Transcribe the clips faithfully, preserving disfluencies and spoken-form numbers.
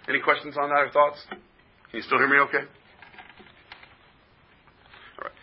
Any questions on that or thoughts? Can you still hear me okay? All right.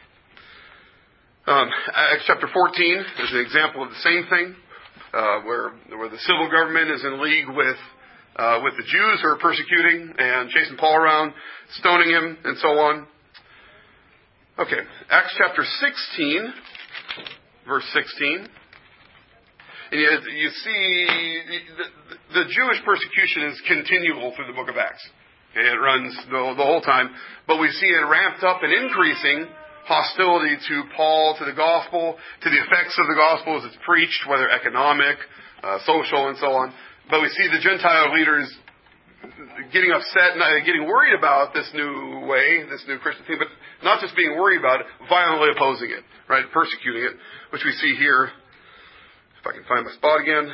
Um, Acts chapter fourteen is an example of the same thing, uh, where, where the civil government is in league with uh, with the Jews who are persecuting and chasing Paul around, stoning him, and so on. Okay, Acts chapter sixteen, verse sixteen. And you, you see the, the Jewish persecution is continual through the book of Acts. Okay, it runs the, the whole time. But we see it ramped up and increasing hostility to Paul, to the gospel, to the effects of the gospel as it's preached, whether economic, uh, social, and so on. But we see the Gentile leaders getting upset and getting worried about this new way, this new Christian thing, but not just being worried about it, violently opposing it, right, persecuting it, which we see here. If I can find my spot again.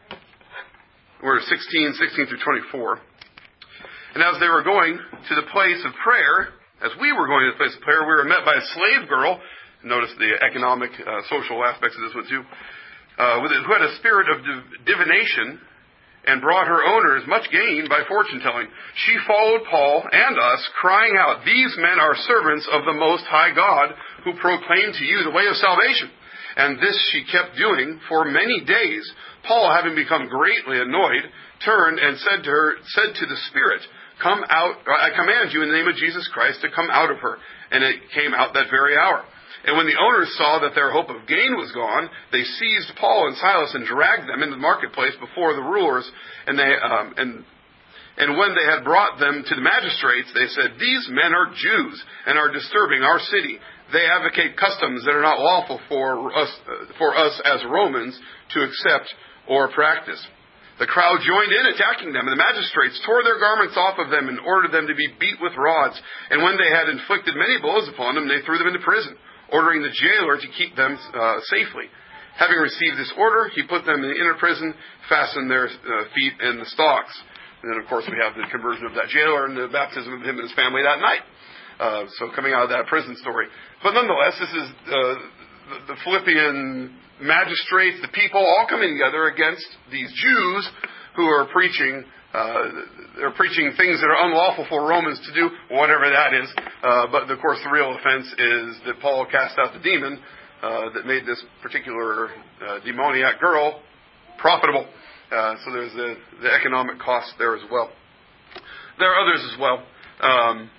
We're at sixteen, sixteen through twenty-four. And as they were going to the place of prayer, as we were going to the place of prayer, we were met by a slave girl. Notice the economic, uh, social aspects of this one too. Uh, with it, who had a spirit of div- divination and brought her owners much gain by fortune telling. She followed Paul and us, crying out, "These men are servants of the Most High God, who proclaim to you the way of salvation." And this she kept doing for many days. Paul, having become greatly annoyed, turned and said to her, said to the spirit, "Come out, I command you in the name of Jesus Christ to come out of her." And it came out that very hour. And when the owners saw that their hope of gain was gone, they seized Paul and Silas and dragged them into the marketplace before the rulers. And they um, and and when they had brought them to the magistrates, they said, "These men are Jews and are disturbing our city. They advocate customs that are not lawful for us, for us as Romans to accept or practice." The crowd joined in attacking them, and the magistrates tore their garments off of them and ordered them to be beat with rods. And when they had inflicted many blows upon them, they threw them into prison, ordering the jailer to keep them uh, safely. Having received this order, he put them in the inner prison, fastened their uh, feet in the stocks. And then, of course, we have the conversion of that jailer and the baptism of him and his family that night. Uh, so coming out of that prison story. But nonetheless, this is uh, the, the Philippian magistrates, the people, all coming together against these Jews who are preaching, uh, they're preaching things that are unlawful for Romans to do, whatever that is. Uh, but, of course, the real offense is that Paul cast out the demon uh, that made this particular uh, demoniac girl profitable. Uh, so there's the, the economic cost there as well. There are others as well. Um,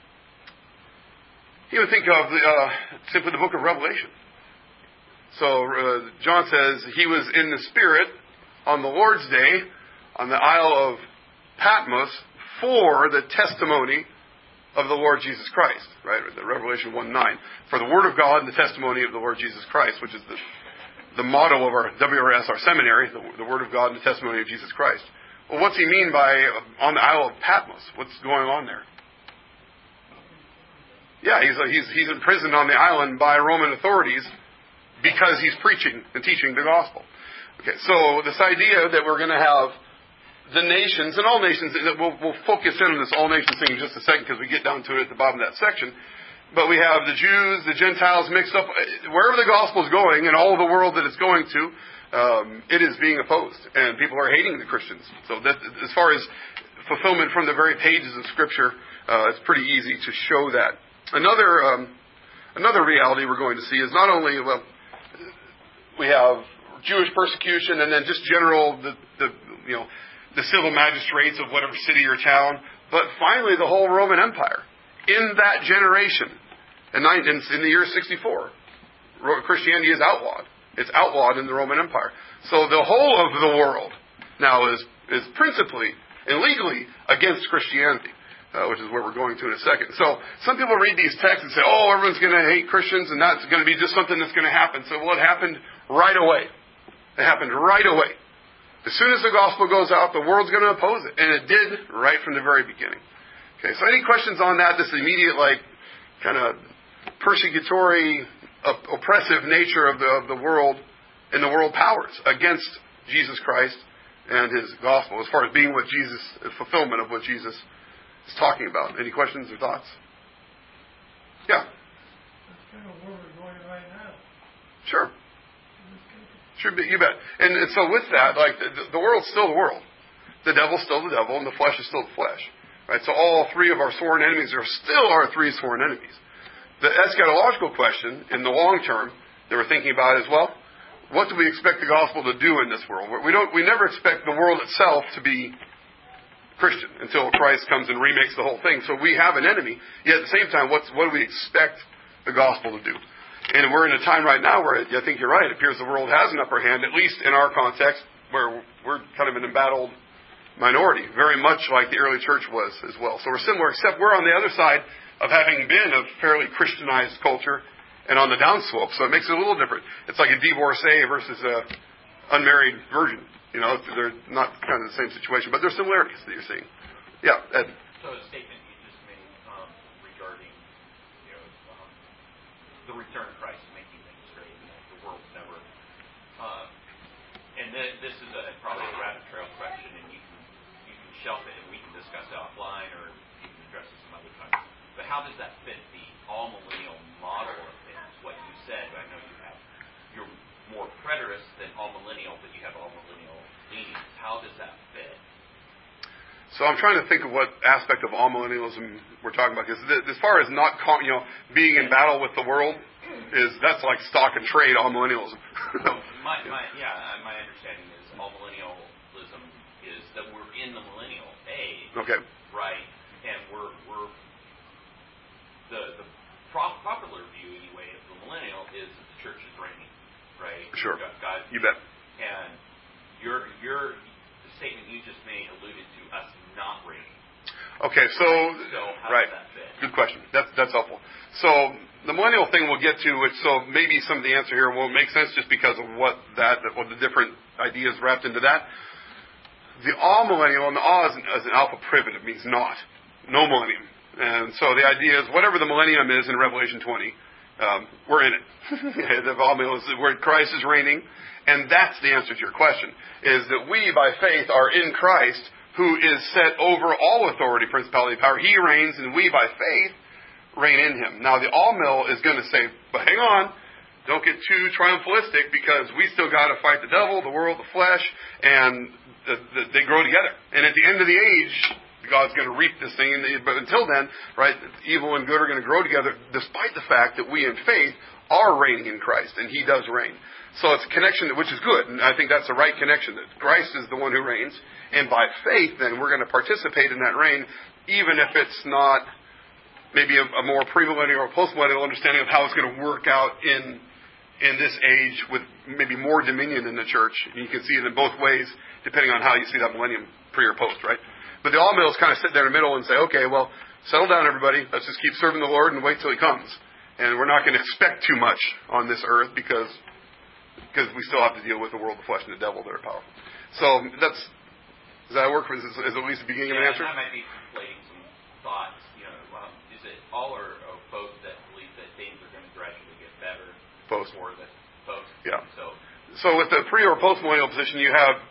You would think of the, uh, simply the book of Revelation. So uh, John says he was in the Spirit on the Lord's day on the Isle of Patmos for the testimony of the Lord Jesus Christ. Right? The Revelation one nine. For the Word of God and the testimony of the Lord Jesus Christ, which is the, the motto of our W R S, our seminary, the, the Word of God and the testimony of Jesus Christ. Well, what's he mean by uh, on the Isle of Patmos? What's going on there? Yeah, he's, he's he's imprisoned on the island by Roman authorities because he's preaching and teaching the gospel. Okay, so this idea that we're going to have the nations, and all nations, we'll, we'll focus in on this all nations thing in just a second because we get down to it at the bottom of that section. But we have the Jews, the Gentiles mixed up. Wherever the gospel is going and all of the world that it's going to, um, it is being opposed. And people are hating the Christians. So that, as far as fulfillment from the very pages of Scripture, uh, it's pretty easy to show that. Another um, another reality we're going to see is not only, well, we have Jewish persecution and then just general, the, the you know, the civil magistrates of whatever city or town, but finally the whole Roman Empire. In that generation, in, in the year sixty-four, Christianity is outlawed. It's outlawed in the Roman Empire. So the whole of the world now is, is principally and legally against Christianity, uh, which is where we're going to in a second. So some people read these texts and say, oh, everyone's going to hate Christians and that's going to be just something that's going to happen. So, well, it happened right away. It happened right away. As soon as the gospel goes out, the world's going to oppose it. And it did right from the very beginning. Okay, so any questions on that? This immediate, like, kind of persecutory, op- oppressive nature of the of the world and the world powers against Jesus Christ and His gospel, as far as being what Jesus, the fulfillment of what Jesus is talking about. Any questions or thoughts? Yeah. That's kind of where we're going right now. Sure. Sure, you bet. And, and so with that, like, the, the world's still the world. the devil's still the devil and the flesh is still the flesh. Right? So all three of our sworn enemies are still our three sworn enemies. The eschatological question in the long term that we're thinking about is, well, what do we expect the gospel to do in this world? We don't. We never expect the world itself to be Christian until Christ comes and remakes the whole thing. So we have an enemy. Yet at the same time, what's, what do we expect the gospel to do? And we're in a time right now where I think you're right. It appears the world has an upper hand, at least in our context, where we're kind of an embattled minority, very much like the early church was as well. So we're similar, except we're on the other side of having been a fairly Christianized culture and on the downslope. So it makes it a little different. It's like a divorcee versus a unmarried virgin. You know, they're not kind of the same situation, but there's similarities that you're seeing. Yeah, Ed. So a statement you just made um, regarding, you know, um, the return of Christ, making things straight, you know, the world's never. Uh, and then this is a, probably a rabbit trail question, and you can you can shelf it, and we can discuss it offline, or you can address it some other time. But how does that fit the all-millennial model of things? What you said, I know you have, you're more preterist than all-millennial, but you have all-millennial leanings. How does that fit? So I'm trying to think of what aspect of all-millennialism we're talking about. Because as far as not, you know, being in battle with the world, is that's like stock and trade all-millennialism. Well, my, my, yeah, my understanding is all-millennialism is that we're in the millennial age. Okay. Right? And we're, we're the, the popular view, anyway, of the millennial is that the church is reigning. Right? Sure. God, God, you bet. And your your the statement you just made alluded to us not reigning. Okay, so, so how right. does that fit? Good question. That's that's helpful. So the millennial thing we'll get to, which so maybe some of the answer here won't make sense just because of what that what the different ideas wrapped into that. The all millennial, and the all is an, is an alpha privative, means not, no millennium. And so the idea is whatever the millennium is in Revelation twenty. Um, we're in it. The all is where Christ is reigning, and that's the answer to your question: is that we, by faith, are in Christ, who is set over all authority, principality, power. He reigns, and we, by faith, reign in Him. Now, the all-mill is going to say, "But hang on, don't get too triumphalistic, because we still got to fight the devil, the world, the flesh, and the, the, they grow together. And at the end of the age, God's going to reap this thing. But until then, right, evil and good are going to grow together, despite the fact that we in faith are reigning in Christ, and He does reign. So it's a connection, which is good, and I think that's the right connection, that Christ is the one who reigns, and by faith, then, we're going to participate in that reign, even if it's not maybe a, a more premillennial or postmillennial understanding of how it's going to work out in in this age with maybe more dominion in the church. You can see it in both ways, depending on how you see that millennium, pre or post, right? But the all-mills kind of sit there in the middle and say, okay, well, settle down, everybody. Let's just keep serving the Lord and wait till He comes. And we're not going to expect too much on this earth because because we still have to deal with the world, the flesh, and the devil that are powerful. So that's does that work? Is, is at least the beginning yeah, of an answer? I might be conflating some thoughts. You know, um, is it all or, or both that believe that things are going to gradually get better? Post. Or that post. Yeah. So, so with the pre or post-millennial position, you have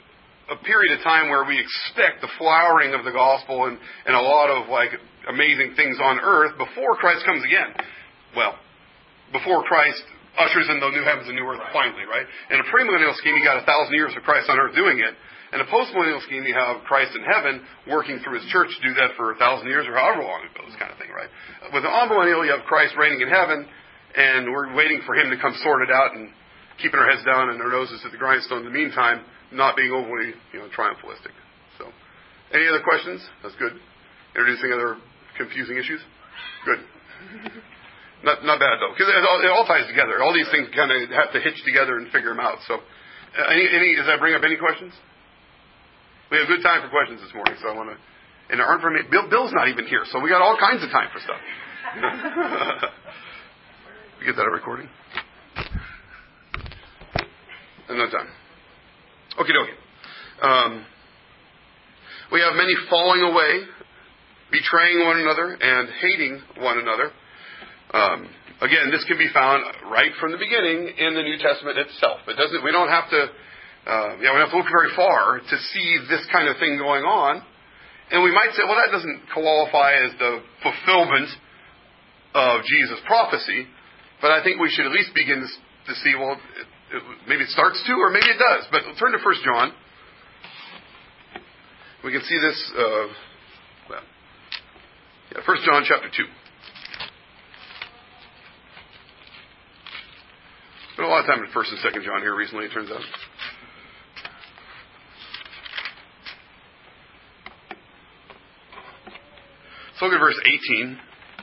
a period of time where we expect the flowering of the gospel and, and a lot of like amazing things on earth before Christ comes again. Well, before Christ ushers in the new heavens and new earth, right. Finally, right? In a premillennial scheme, you got a thousand years of Christ on earth doing it. In a postmillennial scheme, you have Christ in heaven working through His church to do that for a thousand years or however long it goes, kind of thing, right? With the amillennial, you have Christ reigning in heaven, and we're waiting for Him to come sort it out and keeping our heads down and our noses at the grindstone in the meantime, not being overly, you know, triumphalistic. So, any other questions? That's good. Introducing other confusing issues? Good. Not not bad, though, because it all, it all ties together. All these things kind of have to hitch together and figure them out. So, uh, any, any, does that bring up any questions? We have good time for questions this morning, so I want to, and there aren't very many, Bill, Bill's not even here, so we got all kinds of time for stuff. We get that a recording? Another time. Okie dokie. Um, we have many falling away, betraying one another, and hating one another. Um, again, this can be found right from the beginning in the New Testament itself. It doesn't. We don't have to. Uh, yeah, we don't have to look very far to see this kind of thing going on. And we might say, well, that doesn't qualify as the fulfillment of Jesus' prophecy. But I think we should at least begin to see, well, it, it, maybe it starts to, or maybe it does. But turn to First John. We can see this, uh, well, yeah, First John chapter two. Spent a lot of time in First and Second John here recently, it turns out. So look at verse eighteen.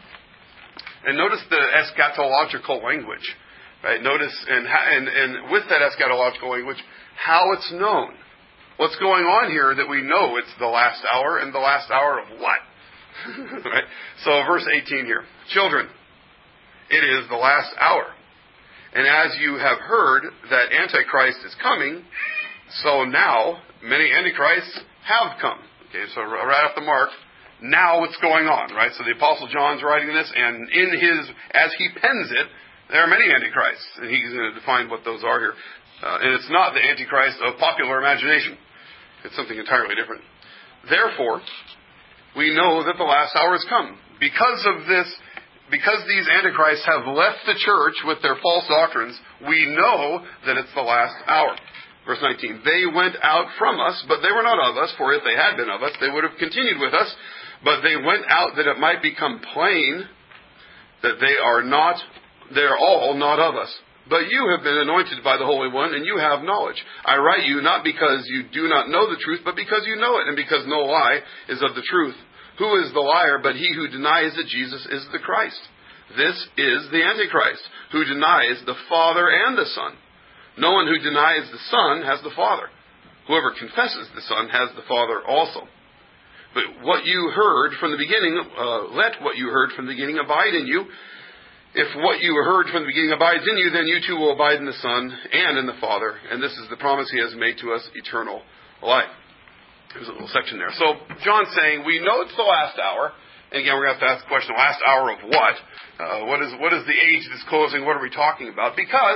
And notice the eschatological language. Right? Notice, and, and, and with that eschatological language, how it's known. What's going on here that we know it's the last hour, and the last hour of what? Right? So verse eighteen here. Children, it is the last hour. And as you have heard that Antichrist is coming, so now many Antichrists have come. Okay, so right off the mark, now what's going on, right? So the Apostle John's writing this, and in his, as he pens it, there are many Antichrists. And he's going to define what those are here. Uh, and it's not the Antichrist of popular imagination. It's something entirely different. Therefore, we know that the last hour has come. Because of this, because these Antichrists have left the church with their false doctrines, we know that it's the last hour. Verse nineteen, they went out from us, but they were not of us, for if they had been of us, they would have continued with us. But they went out that it might become plain that they are not, they are all not of us. But you have been anointed by the Holy One, and you have knowledge. I write you not because you do not know the truth, but because you know it, and because no lie is of the truth. Who is the liar but he who denies that Jesus is the Christ? This is the Antichrist, who denies the Father and the Son. No one who denies the Son has the Father. Whoever confesses the Son has the Father also. But what you heard from the beginning, uh, let what you heard from the beginning abide in you. If what you heard from the beginning abides in you, then you too will abide in the Son and in the Father. And this is the promise He has made to us, eternal life. There's a little section there. So John's saying, we know it's the last hour. And again, we're going to have to ask the question, last hour of what? Uh, what is what is the age that's closing? What are we talking about? Because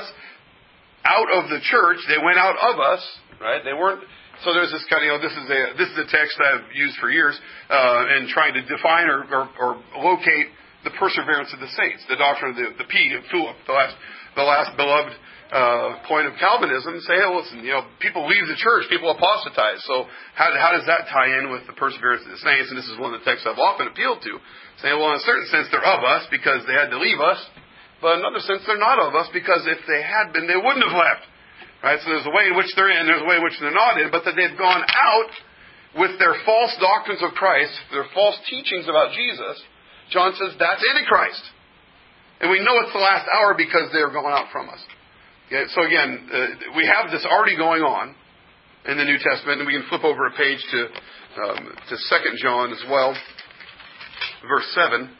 out of the church, they went out of us, right? They weren't. So there's this kind of, you know, this is a this is a text that I've used for years uh, in trying to define or, or, or locate the perseverance of the saints, the doctrine of the, the P, tulip, the last, the last beloved uh, point of Calvinism. Say, hey, listen, you know, people leave the church, people apostatize. So how, how does that tie in with the perseverance of the saints? And this is one of the texts I've often appealed to, saying, well, in a certain sense, they're of us because they had to leave us, but in another sense, they're not of us because if they had been, they wouldn't have left. Right? So there's a way in which they're in, there's a way in which they're not in, but that they've gone out with their false doctrines of Christ, their false teachings about Jesus. John says that's Antichrist. And we know it's the last hour because they're going out from us. Okay? So again, uh, we have this already going on in the New Testament, and we can flip over a page to um, to Second John as well, verse seven.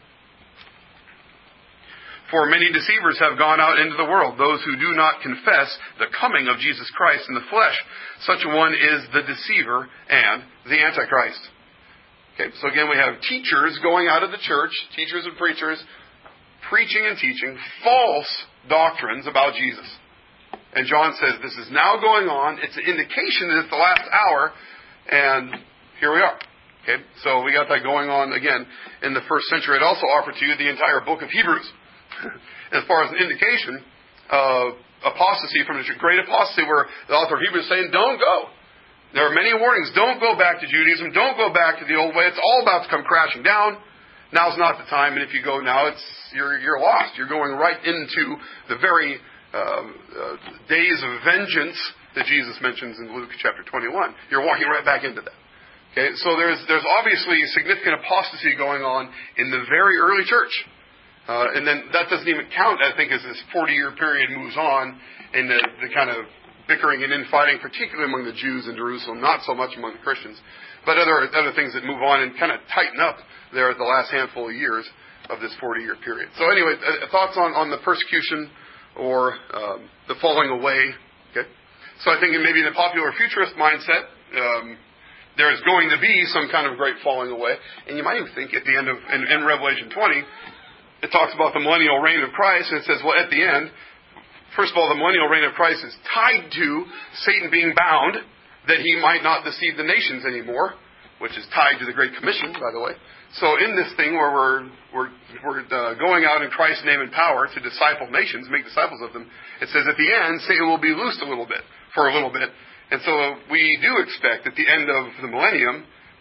For many deceivers have gone out into the world, those who do not confess the coming of Jesus Christ in the flesh. Such a one is the deceiver and the Antichrist. Okay, so again, we have teachers going out of the church, teachers and preachers, preaching and teaching false doctrines about Jesus. And John says this is now going on. It's an indication that it's the last hour, and here we are. Okay, so we got that going on again in the first century. I'd also offer to you the entire book of Hebrews. As far as an indication of apostasy from the great apostasy, where the author of Hebrews is saying, don't go. There are many warnings. Don't go back to Judaism. Don't go back to the old way. It's all about to come crashing down. Now's not the time. And if you go now, it's you're you're lost. You're going right into the very uh, uh, days of vengeance that Jesus mentions in Luke chapter twenty-one. You're walking right back into that. Okay, so there's there's obviously significant apostasy going on in the very early church. Uh, and then that doesn't even count, I think, as this forty-year period moves on in the, the kind of bickering and infighting, particularly among the Jews in Jerusalem, not so much among the Christians, but other other things that move on and kind of tighten up there at the last handful of years of this forty-year period. So anyway, uh, thoughts on, on the persecution or um, the falling away. Okay, so I think maybe in the popular futurist mindset, um, there is going to be some kind of great falling away, and you might even think at the end of in, in Revelation twenty. It talks about the millennial reign of Christ, and it says, well, at the end, first of all, the millennial reign of Christ is tied to Satan being bound, that he might not deceive the nations anymore, which is tied to the Great Commission, by the way. So in this thing where we're we're, we're uh, going out in Christ's name and power to disciple nations, make disciples of them, it says at the end, Satan will be loosed a little bit, for a little bit. And so we do expect at the end of the millennium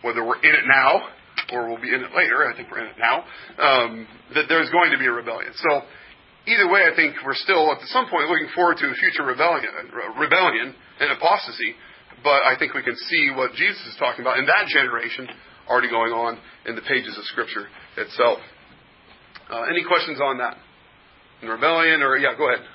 whether we're in it now or we'll be in it later, I think we're in it now, um, that there's going to be a rebellion. So either way, I think we're still at some point looking forward to a future rebellion, rebellion and apostasy. But I think we can see what Jesus is talking about in that generation already going on in the pages of Scripture itself. Uh, any questions on that? In rebellion, or yeah, go ahead.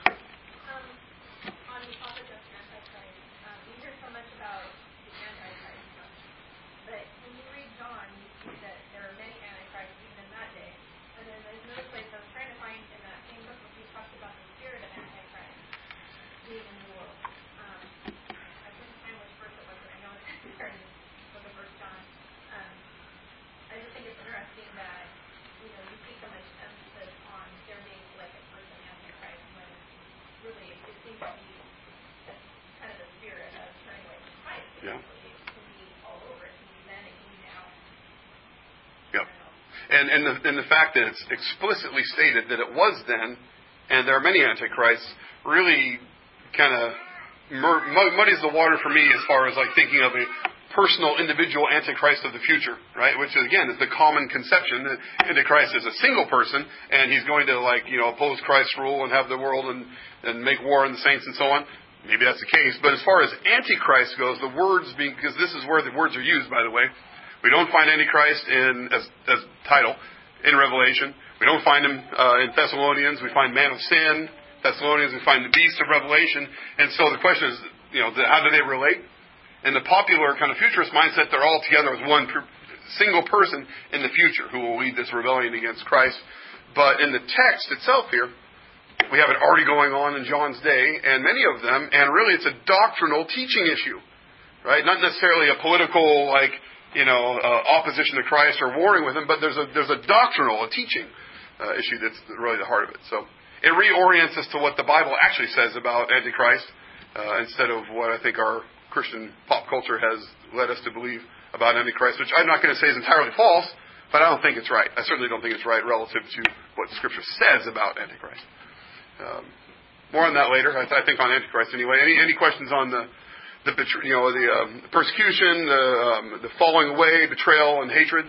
And, and, the, and the fact that it's explicitly stated that it was then, and there are many antichrists, really kind of mur- muddies the water for me as far as like thinking of a personal, individual antichrist of the future, right? Which again is the common conception that antichrist is a single person, and he's going to like you know oppose Christ's rule and have the world and, and make war on the saints and so on. Maybe that's the case, but as far as antichrist goes, the words being because this is where the words are used, by the way. We don't find Antichrist in as, as title in Revelation. We don't find him uh, in Thessalonians. We find man of sin. Thessalonians, we find the beast of Revelation. And so the question is, you know, how do they relate? In the popular kind of futurist mindset, they're all together as one per, single person in the future who will lead this rebellion against Christ. But in the text itself here, we have it already going on in John's day, and many of them, and really it's a doctrinal teaching issue, right? Not necessarily a political, like, you know, uh, opposition to Christ or warring with him, but there's a there's a doctrinal, a teaching uh, issue that's really the heart of it. So it reorients us to what the Bible actually says about Antichrist uh, instead of what I think our Christian pop culture has led us to believe about Antichrist, which I'm not going to say is entirely false, but I don't think it's right. I certainly don't think it's right relative to what Scripture says about Antichrist. Um, more on that later, I, th- I think on Antichrist anyway. Any any questions on the The you know the um, persecution, the, um, the falling away, betrayal, and hatred.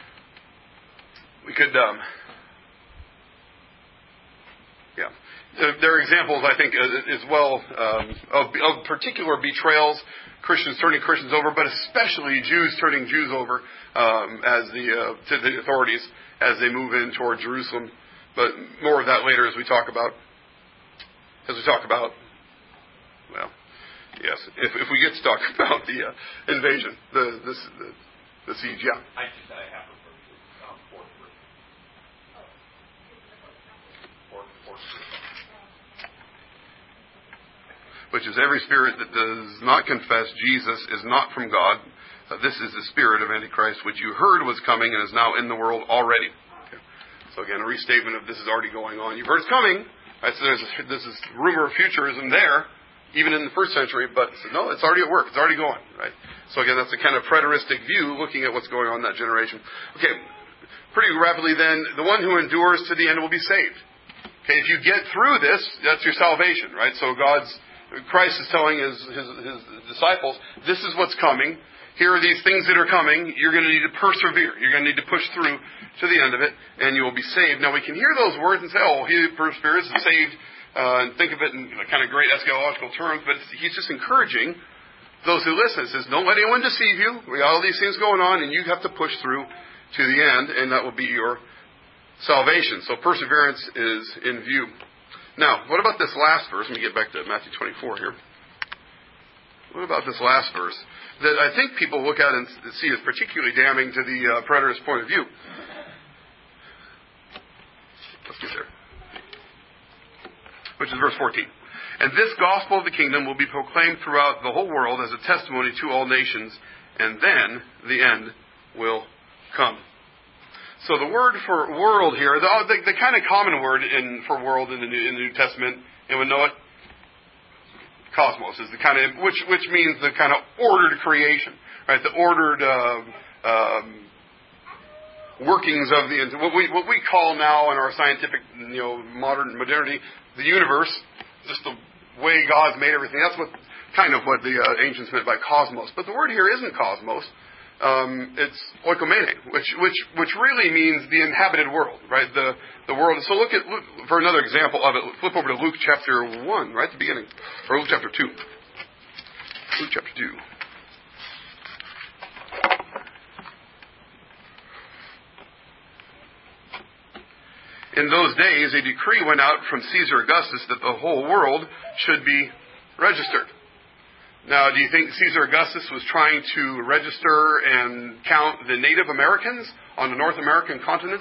We could, um, yeah. There are examples, I think, as well um, of, of particular betrayals, Christians turning Christians over, but especially Jews turning Jews over um, as the uh, to the authorities as they move in toward Jerusalem. But more of that later as we talk about as we talk about well. Yes, if if we get to talk about the uh, invasion, the, the the the siege, yeah. I just I have a verse, um, fourth verse. Fourth, fourth verse. Which is every spirit that does not confess Jesus is not from God. Uh, this is the spirit of Antichrist, which you heard was coming and is now in the world already. Okay. So again, a restatement of this is already going on. You've heard it's coming. Right, so there's a, this is rumor of futurism there. Even in the first century, but no, it's already at work. It's already going, right? So again, that's a kind of preteristic view looking at what's going on in that generation. Okay, pretty rapidly then, the one who endures to the end will be saved. Okay, if you get through this, that's your salvation, right? So God's, Christ is telling his, his, his disciples, this is what's coming. Here are these things that are coming. You're going to need to persevere. You're going to need to push through to the end of it, and you will be saved. Now, we can hear those words and say, oh, he who perseveres is saved. Uh, and think of it in kind of great eschatological terms, but he's just encouraging those who listen. He says, don't let anyone deceive you. We got all these things going on, and you have to push through to the end, and that will be your salvation. So perseverance is in view. Now, what about this last verse? Let me get back to Matthew twenty-four here. What about this last verse? That I think people look at and see as particularly damning to the uh, preterist point of view. Let's get there. Which is verse fourteen. And this gospel of the kingdom will be proclaimed throughout the whole world as a testimony to all nations, and then the end will come. So the word for world here, the, the, the kind of common word in for world in the New, in the New Testament, anyone know it? Cosmos is the kind of which which means the kind of ordered creation, right? The ordered uh, um, workings of the what we what we call now in our scientific, you know, modern modernity, the universe, just the way God's made everything. That's what kind of what the uh, ancients meant by cosmos. But the word here isn't cosmos. um, it's oikomene, which which which really means the inhabited world, right? The the world. So look at look, for another example of it. Flip over to Luke chapter one, right at the beginning, or Luke chapter two. Luke chapter two. In those days, a decree went out from Caesar Augustus that the whole world should be registered. Now, do you think Caesar Augustus was trying to register and count the Native Americans on the North American continent?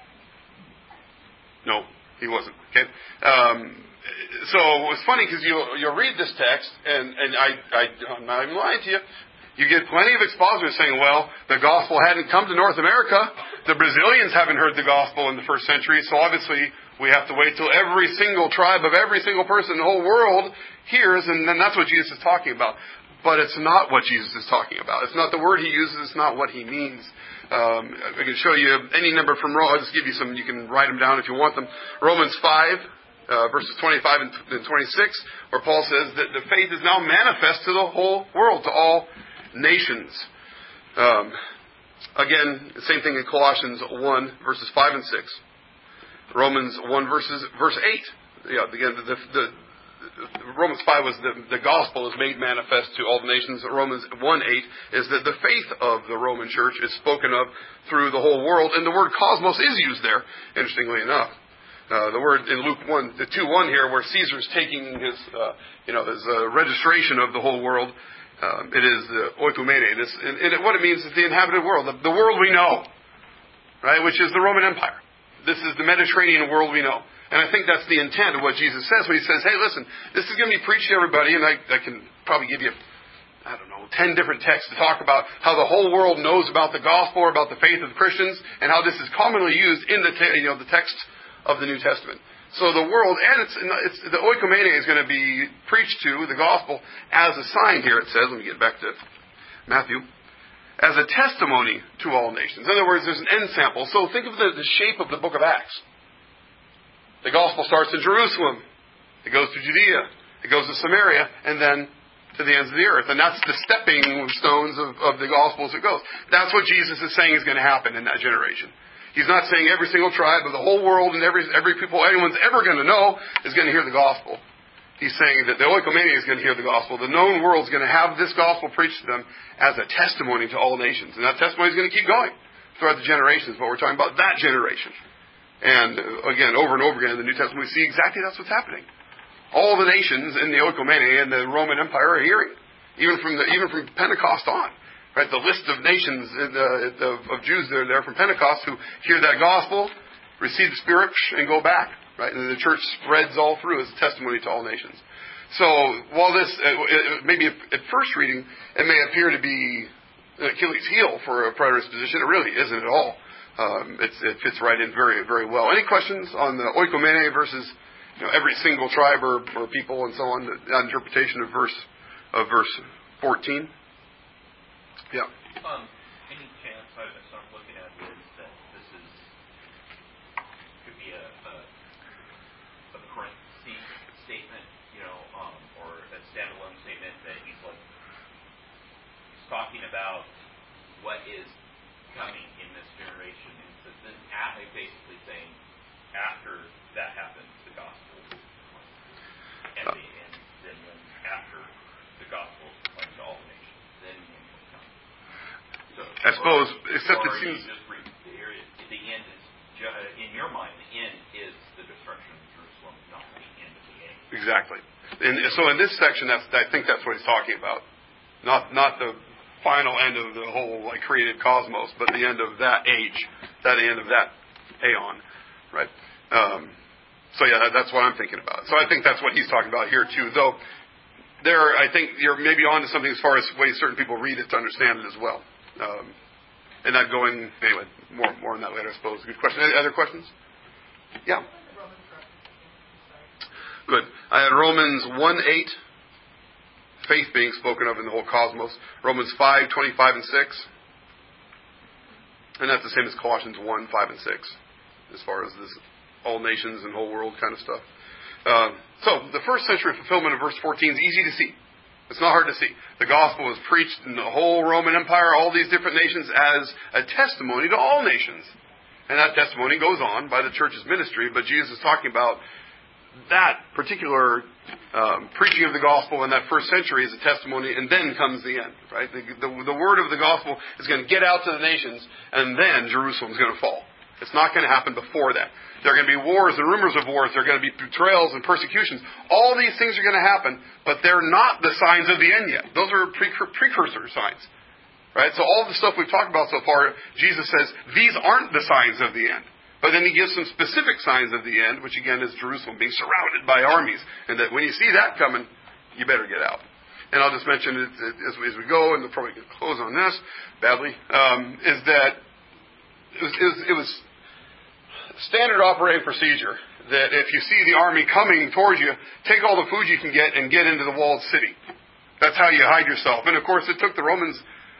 No, he wasn't. Okay. Um, so it was funny because you'll, you'll read this text, and, and I, I, I'm not even lying to you. You get plenty of expositors saying, well, the gospel hadn't come to North America. The Brazilians haven't heard the gospel in the first century, so obviously we have to wait till every single tribe of every single person in the whole world hears, and then that's what Jesus is talking about. But it's not what Jesus is talking about. It's not the word he uses. It's not what he means. Um, I can show you any number from Rome. I'll just give you some. You can write them down if you want them. Romans five, uh, verses twenty-five and twenty-six, where Paul says that the faith is now manifest to the whole world, to all nations. Um, again, the same thing in Colossians one, verses five and six. Romans one, verses verse eight. Yeah, again, the, the, the Romans five was the, the gospel is made manifest to all the nations. Romans one eight is that the faith of the Roman church is spoken of through the whole world, and the word cosmos is used there, interestingly enough. Uh, the word in Luke one, the two one here, where Caesar's taking his, uh, you know, his uh, registration of the whole world. Um, it is the oikomene. This, and, and what it means is the inhabited world, the, the world we know, right, which is the Roman Empire. This is the Mediterranean world we know. And I think that's the intent of what Jesus says when he says, hey, listen, this is going to be preached to everybody, and I, I can probably give you, I don't know, ten different texts to talk about how the whole world knows about the gospel or about the faith of Christians, and how this is commonly used in the te- you know the text of the New Testament. So the world, and it's, it's the oikomene is going to be preached to, the gospel, as a sign here, it says. Let me get back to Matthew. As a testimony to all nations. In other words, there's an end sample. So think of the, the shape of the book of Acts. The gospel starts in Jerusalem. It goes to Judea. It goes to Samaria. And then to the ends of the earth. And that's the stepping stones of, of the gospel as it goes. That's what Jesus is saying is going to happen in that generation. He's not saying every single tribe of the whole world and every every people anyone's ever going to know is going to hear the gospel. He's saying that the oikomene is going to hear the gospel. The known world is going to have this gospel preached to them as a testimony to all nations. And that testimony is going to keep going throughout the generations. But we're talking about that generation. And again, over and over again in the New Testament, we see exactly that's what's happening. All the nations in the oikomene and the Roman Empire are hearing, even from the even from Pentecost on. Right, the list of nations in the, of, of Jews that are there from Pentecost who hear that gospel, receive the Spirit, and go back. Right, and the church spreads all through as a testimony to all nations. So while this, uh, it, maybe at first reading, it may appear to be an Achilles heel for a preterist position, it really isn't at all. Um, it's, it fits right in very, very well. Any questions on the oikomene versus you know, every single tribe or, or people and so on? The interpretation of verse of verse fourteen. Yeah. Um, any chance, I, so I'm looking at is that this is, could be a, a, a parenthesis statement, you know, um, or a standalone statement that he's like, he's talking about what is coming in this generation. And so then at, basically saying, after that happens, the gospel and, the, and then when after the gospel comes to all the nations, then the end will come. So, I suppose, or, except or it seems just read the area. The end is, in your mind, the end is the destruction of Jerusalem, not the end of the age. Exactly. And so in this section, that's I think that's what he's talking about, not not the final end of the whole like created cosmos, but the end of that age, that end of that aeon, right? Um, so yeah, that, that's what I'm thinking about. So I think that's what he's talking about here too, though. There, I think you're maybe on to something as far as ways certain people read it to understand it as well. Um, and not going, anyway, more more on that later, I suppose. Good question. Any other questions? Yeah. Good. I had Romans one eight, faith being spoken of in the whole cosmos. Romans five twenty-five and six. And that's the same as Colossians one five and six, as far as this all nations and whole world kind of stuff. Um, so, the first century fulfillment of verse fourteen is easy to see. It's not hard to see. The gospel was preached in the whole Roman Empire, all these different nations, as a testimony to all nations. And that testimony goes on by the church's ministry, but Jesus is talking about that particular um, preaching of the gospel in that first century is a testimony, and then comes the end. Right? The, the, the word of the gospel is going to get out to the nations, and then Jerusalem is going to fall. It's not going to happen before that. There are going to be wars and rumors of wars. There are going to be betrayals and persecutions. All these things are going to happen, but they're not the signs of the end yet. Those are precur- precursor signs. Right? So all the stuff we've talked about so far, Jesus says, these aren't the signs of the end. But then he gives some specific signs of the end, which again is Jerusalem being surrounded by armies. And that when you see that coming, you better get out. And I'll just mention it as we, as we go, and we'll probably close on this badly, um, is that it was, it was, it was standard operating procedure that if you see the army coming towards you, take all the food you can get and get into the walled city. That's how you hide yourself. And of course it took the Romans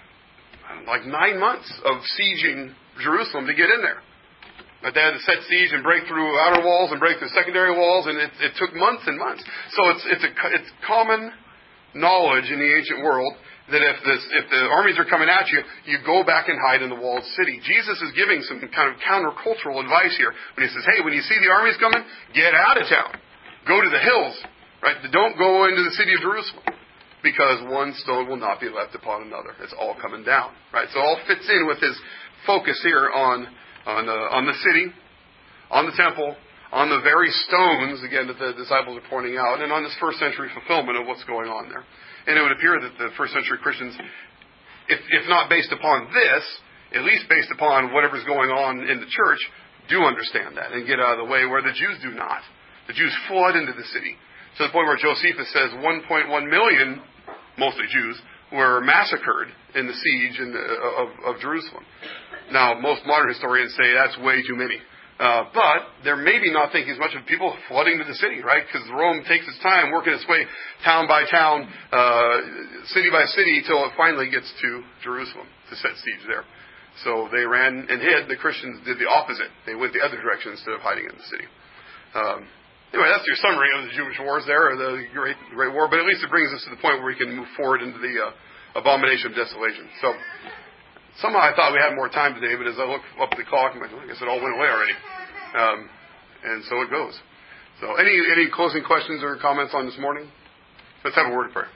like nine months of sieging Jerusalem to get in there. But they had to set siege and break through outer walls and break through secondary walls, and it, it took months and months. So it's it's a, it's common knowledge in the ancient world that if this if the armies are coming at you, you go back and hide in the walled city. Jesus is giving some kind of countercultural advice here when he says, "Hey, when you see the armies coming, get out of town, go to the hills, right? Don't go into the city of Jerusalem, because one stone will not be left upon another. It's all coming down, right? So it all fits in with his focus here on." On the, on the city, on the temple, on the very stones, again, that the disciples are pointing out, and on this first century fulfillment of what's going on there. And it would appear that the first century Christians, if, if not based upon this, at least based upon whatever's going on in the church, do understand that and get out of the way, where the Jews do not. The Jews flood into the city, to the point where Josephus says one point one million, mostly Jews, were massacred in the siege in the, of, of Jerusalem. Now, most modern historians say that's way too many. Uh, but they're maybe not thinking as much of people flooding to the city, right? Because Rome takes its time working its way town by town, uh, city by city, till it finally gets to Jerusalem to set siege there. So they ran and hid. The Christians did the opposite. They went the other direction instead of hiding in the city. Um, anyway, that's your summary of the Jewish wars there, or the Great, Great War. But at least it brings us to the point where we can move forward into the uh, abomination of desolation. So somehow I thought we had more time today, but as I look up at the clock, I'm like, I guess it all went away already. Um, and so it goes. So any any closing questions or comments on this morning? Let's have a word of prayer.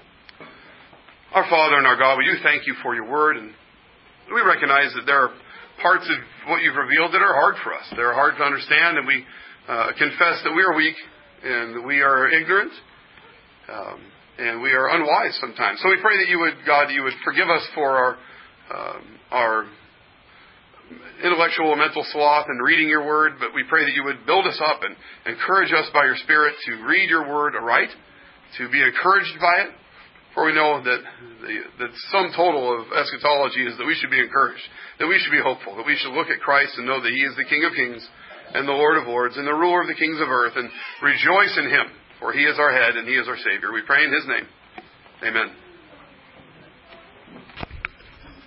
Our Father and our God, we do thank you for your word, and we recognize that there are parts of what you've revealed that are hard for us. They're hard to understand, and we uh, confess that we are weak and that we are ignorant. Um, and we are unwise sometimes. So we pray that you would, God, you would forgive us for our Um, our intellectual and mental sloth in reading your word, but we pray that you would build us up and encourage us by your Spirit to read your word aright, to be encouraged by it, for we know that the that sum total of eschatology is that we should be encouraged, that we should be hopeful, that we should look at Christ and know that he is the King of kings and the Lord of lords and the ruler of the kings of earth, and rejoice in him, for he is our head and he is our Savior. We pray in his name. Amen.